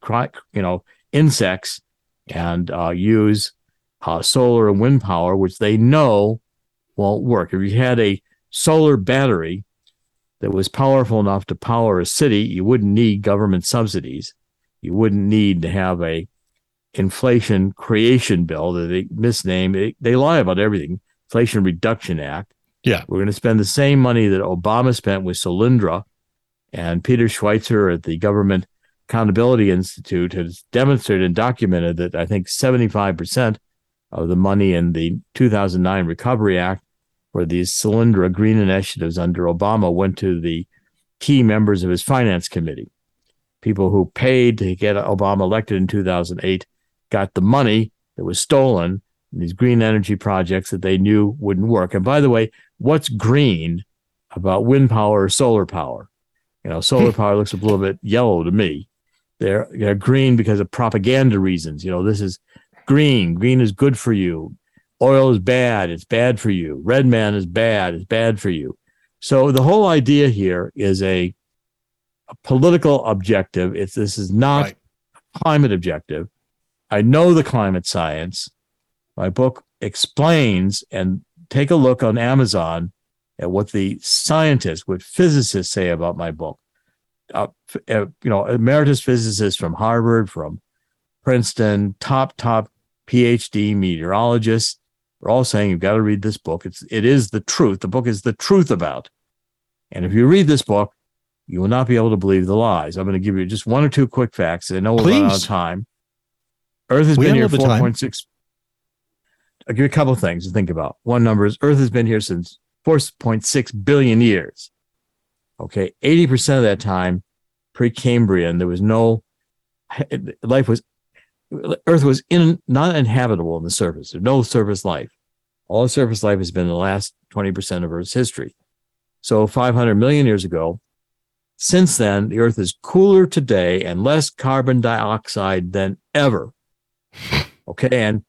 Speaker 6: insects and use solar and wind power, which they know won't work. If you had a solar battery that was powerful enough to power a city, you wouldn't need government subsidies. You wouldn't need to have a Inflation Creation Bill that they misname. They lie about everything. Inflation Reduction Act.
Speaker 2: Yeah.
Speaker 6: We're going to spend the same money that Obama spent with Solyndra, and Peter Schweitzer at the Government Accountability Institute has demonstrated and documented that I think 75% of the money in the 2009 Recovery Act for these Solyndra green initiatives under Obama went to the key members of his finance committee. People who paid to get Obama elected in 2008 got the money that was stolen in these green energy projects that they knew wouldn't work. And by the way, what's green about wind power or solar power? Solar power looks a little bit yellow to me. They're green because of propaganda reasons. This is green. Green is good for you. Oil is bad. It's bad for you. Red man is bad. It's bad for you. So the whole idea here is a political objective. This is not a climate objective. I know the climate science. My book explains, and take a look on Amazon at what the scientists, what physicists say about my book. Emeritus physicists from Harvard, from Princeton, top PhD meteorologists are all saying you've got to read this book. It is the truth. The book is the truth about. And if you read this book, you will not be able to believe the lies. I'm going to give you just one or two quick facts. I know we're running out of time. Earth has been here 4.6. I'll give you a couple of things to think about. One number is Earth has been here since 4.6 billion years. Okay, 80% of that time, Precambrian, there was no life. Earth was not inhabitable on the surface. There's no surface life. All surface life has been the last 20% of Earth's history. So 500 million years ago. Since then, the Earth is cooler today and less carbon dioxide than ever. Okay, and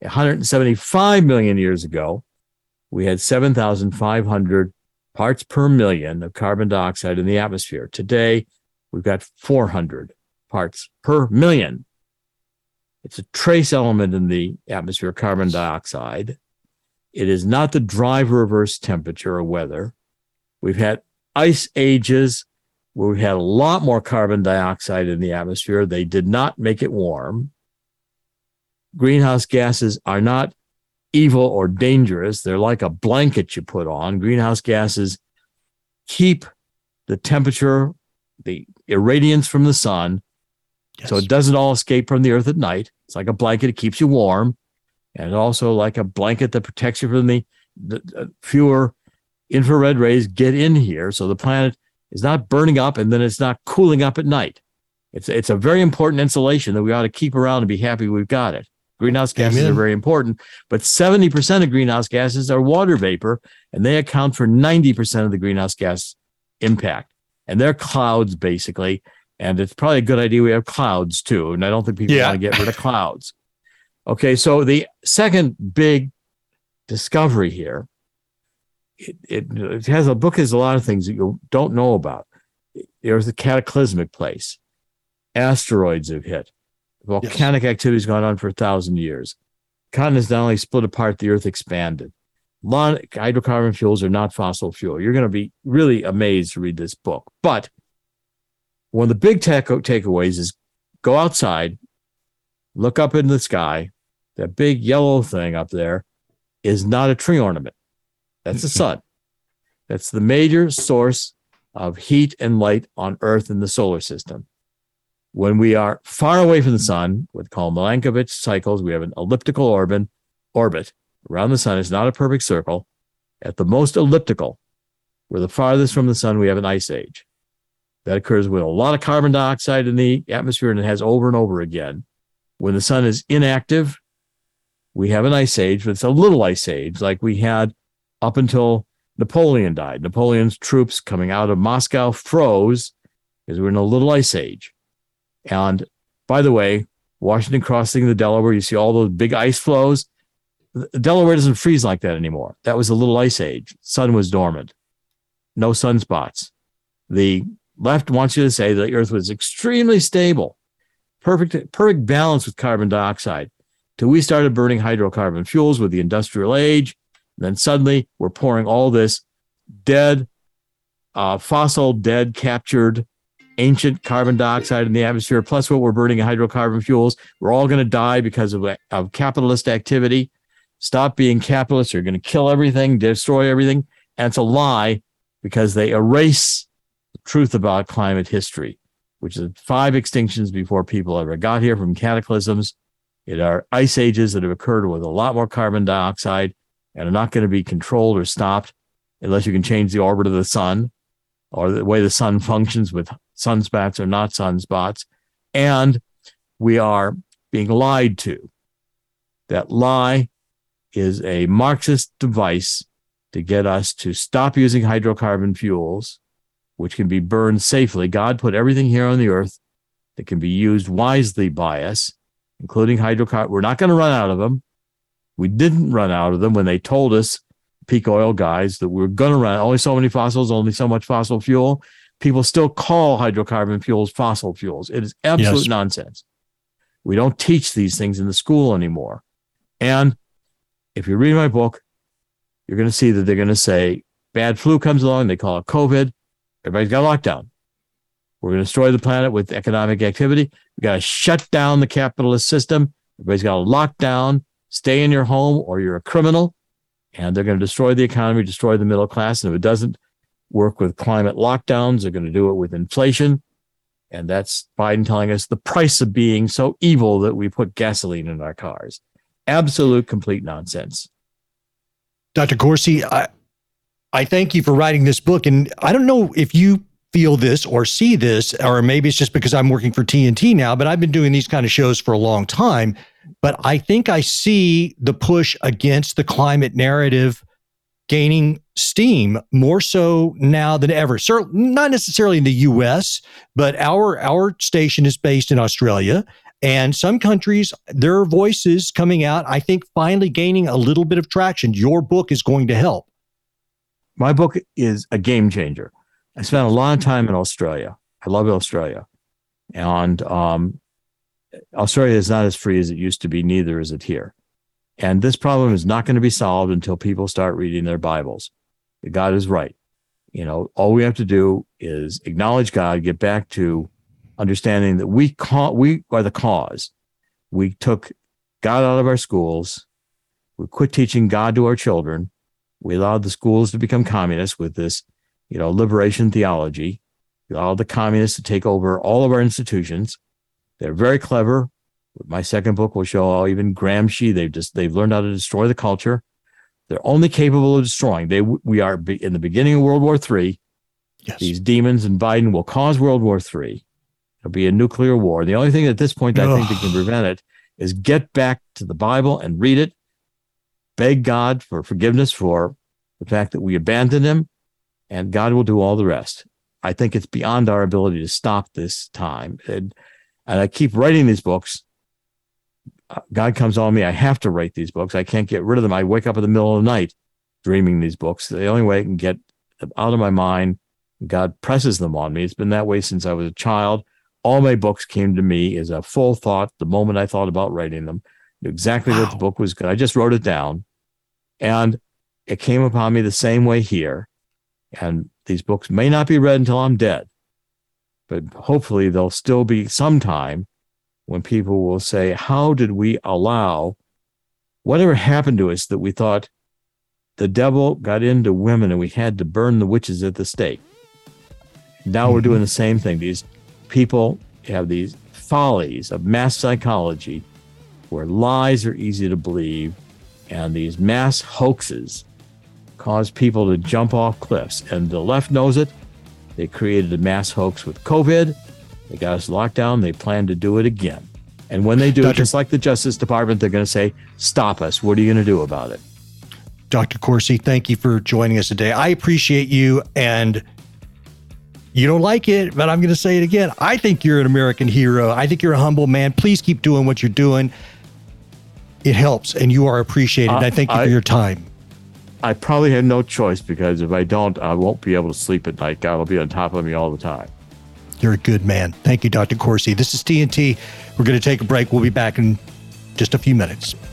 Speaker 6: 175 million years ago, we had 7,500 parts per million of carbon dioxide in the atmosphere. Today, we've got 400 parts per million. It's a trace element in the atmosphere, carbon dioxide. It is not the driver of Earth's temperature or weather. We've had ice ages where we had a lot more carbon dioxide in the atmosphere. They did not make it warm. Greenhouse gases are not evil or dangerous. They're like a blanket you put on. Greenhouse gases keep the temperature, the irradiance from the sun, so it doesn't all escape from the earth at night. It's like a blanket. It keeps you warm. And also like a blanket that protects you from the fewer infrared rays get in here. So the planet is not burning up and then it's not cooling up at night. It's a very important insulation that we ought to keep around and be happy we've got it. Greenhouse gases are very important, but 70% of greenhouse gases are water vapor, and they account for 90% of the greenhouse gas impact. And they're clouds, basically. And it's probably a good idea we have clouds, too. And I don't think people want to get rid of clouds. Okay, so the second big discovery here, it has a book has a lot of things that you don't know about. There's a cataclysmic place. Asteroids have hit. Volcanic activity has gone on for 1,000 years. continents not only split apart, the earth expanded. Hydrocarbon fuels are not fossil fuel. You're going to be really amazed to read this book. But one of the big takeaways is go outside, look up in the sky. That big yellow thing up there is not a tree ornament. That's the sun. That's the major source of heat and light on Earth in the solar system. When we are far away from the sun, what's called Milankovitch cycles, we have an elliptical orbit around the sun. It's not a perfect circle. At the most elliptical, we're the farthest from the sun, we have an ice age. That occurs with a lot of carbon dioxide in the atmosphere, and it has over and over again. When the sun is inactive, we have an ice age, but it's a little ice age like we had up until Napoleon died. Napoleon's troops coming out of Moscow froze because we're in a little ice age. And by the way, Washington crossing the Delaware, you see all those big ice flows. The Delaware doesn't freeze like that anymore. That was a little ice age. Sun was dormant. No sunspots. The left wants you to say that the Earth was extremely stable, perfect balance with carbon dioxide, till we started burning hydrocarbon fuels with the industrial age. And then suddenly we're pouring all this dead, fossil, dead, captured, ancient carbon dioxide in the atmosphere, plus what we're burning in hydrocarbon fuels. We're all going to die because of capitalist activity. Stop being capitalists. You're going to kill everything, destroy everything. And it's a lie because they erase the truth about climate history, which is 5 extinctions before people ever got here from cataclysms. It are ice ages that have occurred with a lot more carbon dioxide and are not going to be controlled or stopped unless you can change the orbit of the sun or the way the sun functions with sunspots or not sunspots. And we are being lied to. That lie is a Marxist device to get us to stop using hydrocarbon fuels, which can be burned safely. God put everything here on the earth that can be used wisely by us, including hydrocarbon. We're not going to run out of them. We didn't run out of them when they told us, peak oil guys, that we're going to run only so many fossils, only so much fossil fuel. People still call hydrocarbon fuels fossil fuels. It is absolute nonsense. We don't teach these things in the school anymore. And if you read my book, you're going to see that they're going to say bad flu comes along. They call it COVID. Everybody's got a lockdown. We're going to destroy the planet with economic activity. We got to shut down the capitalist system. Everybody's got to lock down, stay in your home, or you're a criminal. And they're going to destroy the economy, destroy the middle class. And if it doesn't work with climate lockdowns, they're going to do it with inflation. And that's Biden telling us the price of being so evil that we put gasoline in our cars. Absolute, complete nonsense.
Speaker 2: Dr. Corsi, I thank you for writing this book. And I don't know if you feel this or see this, or maybe it's just because I'm working for TNT now, but I've been doing these kind of shows for a long time. But I think I see the push against the climate narrative gaining steam more so now than ever. Certainly not necessarily in the U.S., but our station is based in Australia. And some countries, their voices coming out, I think finally gaining a little bit of traction. Your book is going to help.
Speaker 6: My book is a game changer. I spent a lot of time in Australia. I love Australia. And Australia is not as free as it used to be, neither is it here. And this problem is not going to be solved until people start reading their Bibles. God is right. You know, all we have to do is acknowledge God, get back to understanding that we are the cause. We took God out of our schools. We quit teaching God to our children. We allowed the schools to become communist with this, liberation theology. We allowed the communists to take over all of our institutions. They're very clever. My second book will show how even Gramsci, they've learned how to destroy the culture. They're only capable of destroying. We are in the beginning of World War III.
Speaker 2: Yes.
Speaker 6: These demons and Biden will cause World War III. It'll be a nuclear war. The only thing at this point I think that can prevent it is get back to the Bible and read it. Beg God for forgiveness for the fact that we abandoned him, and God will do all the rest. I think it's beyond our ability to stop this time. And I keep writing these books. God comes on me. I have to write these books. I can't get rid of them. I wake up in the middle of the night dreaming these books. The only way I can get them out of my mind, God presses them on me. It's been that way since I was a child. All my books came to me as a full thought the moment I thought about writing them. Knew exactly what the book was good. I just wrote it down, and it came upon me the same way here. And these books may not be read until I'm dead, but hopefully they'll still be sometime when people will say, how did we allow whatever happened to us that we thought the devil got into women and we had to burn the witches at the stake? Now we're doing the same thing. These people have these follies of mass psychology where lies are easy to believe, and these mass hoaxes cause people to jump off cliffs. And the left knows it. They created a mass hoax with COVID. They got us locked down. They plan to do it again. And when they do it, just like the Justice Department, they're going to say, stop us. What are you going to do about it?
Speaker 2: Dr. Corsi, thank you for joining us today. I appreciate you, and you don't like it, but I'm going to say it again. I think you're an American hero. I think you're a humble man. Please keep doing what you're doing. It helps, and you are appreciated. I thank you for your time.
Speaker 6: I probably have no choice, because if I don't, I won't be able to sleep at night. God will be on top of me all the time.
Speaker 2: You're a good man. Thank you, Dr. Corsi. This is TNT. We're going to take a break. We'll be back in just a few minutes.